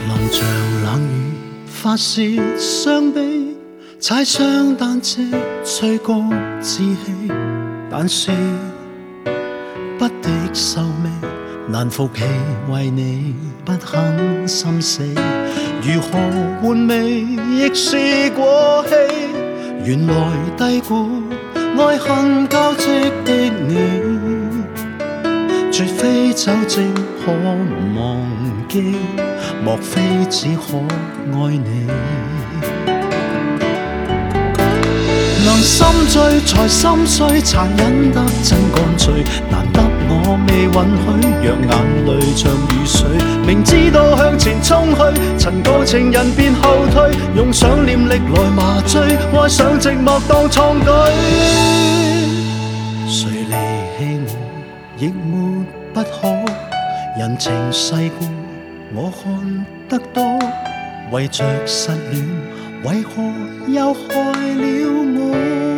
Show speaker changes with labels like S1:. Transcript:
S1: 淋像冷雨，發泄傷悲，踩雙單車，吹歌志氣，但是不敵受味，難服氣，為你不肯心死，如何換味亦是過氣，原來低估愛恨交織的你，絕非酒精可忘記，莫非只可愛你？能心醉才心碎，殘忍得真乾脆，難得我未允許，讓眼淚像雨水，明知道向前衝去，曾個情人便後退，用想念力來麻醉，愛上寂寞當創舉，誰離棄我亦沒不可，人情世故我看得多，為着失戀為何又害了我？